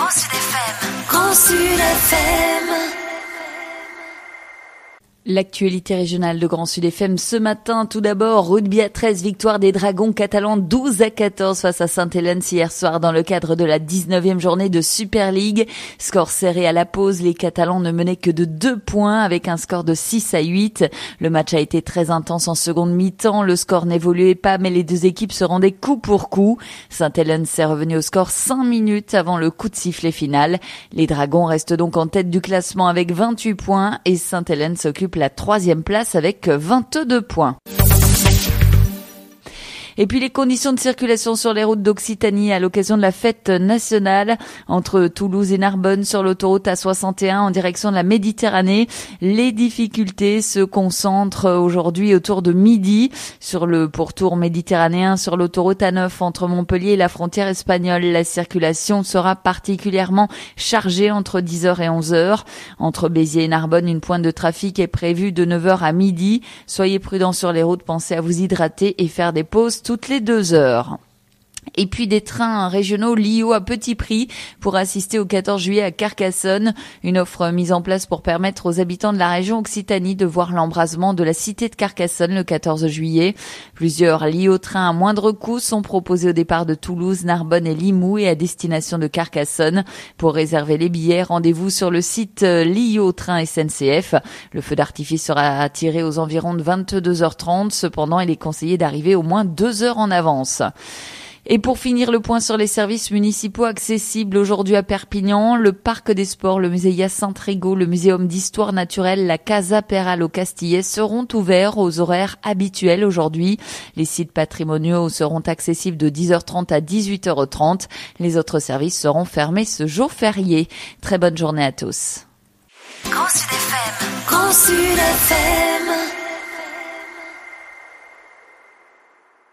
Grand Sud FM. Grand Sud FM. L'actualité régionale de Grand Sud FM ce matin, tout d'abord, rugby à 13, victoire des Dragons catalans 12-14 face à Sainte-Hélène hier soir dans le cadre de la 19e journée de Super League. Score serré à la pause, les Catalans ne menaient que de 2 points avec un score de 6-8. Le match a été très intense en seconde mi-temps, le score n'évoluait pas mais les deux équipes se rendaient coup pour coup. Sainte-Hélène s'est revenue au score 5 minutes avant le coup de sifflet final. Les Dragons restent donc en tête du classement avec 28 points et Sainte-Hélène s'occupe la 3e place avec 22 points. Et puis les conditions de circulation sur les routes d'Occitanie à l'occasion de la fête nationale entre Toulouse et Narbonne sur l'autoroute A61 en direction de la Méditerranée. Les difficultés se concentrent aujourd'hui autour de midi sur le pourtour méditerranéen sur l'autoroute A9 entre Montpellier et la frontière espagnole. La circulation sera particulièrement chargée entre 10h et 11h. Entre Béziers et Narbonne, une pointe de trafic est prévue de 9h à midi. Soyez prudents sur les routes, pensez à vous hydrater et faire des pauses toutes les 2 heures. Et puis des trains régionaux LIO à petit prix pour assister au 14 juillet à Carcassonne. Une offre mise en place pour permettre aux habitants de la région Occitanie de voir l'embrasement de la cité de Carcassonne le 14 juillet. Plusieurs LIO trains à moindre coût sont proposés au départ de Toulouse, Narbonne et Limoux et à destination de Carcassonne. Pour réserver les billets, rendez-vous sur le site LIO Train SNCF. Le feu d'artifice sera tiré aux environs de 22h30. Cependant, il est conseillé d'arriver au moins 2 heures en avance. Et pour finir le point sur les services municipaux accessibles aujourd'hui à Perpignan, le Parc des Sports, le musée Hyacinthe-Rigaud, le Muséum d'Histoire Naturelle, la Casa Peral au Castillet seront ouverts aux horaires habituels aujourd'hui. Les sites patrimoniaux seront accessibles de 10h30 à 18h30. Les autres services seront fermés ce jour férié. Très bonne journée à tous. Grand Sud FM. Grand Sud FM.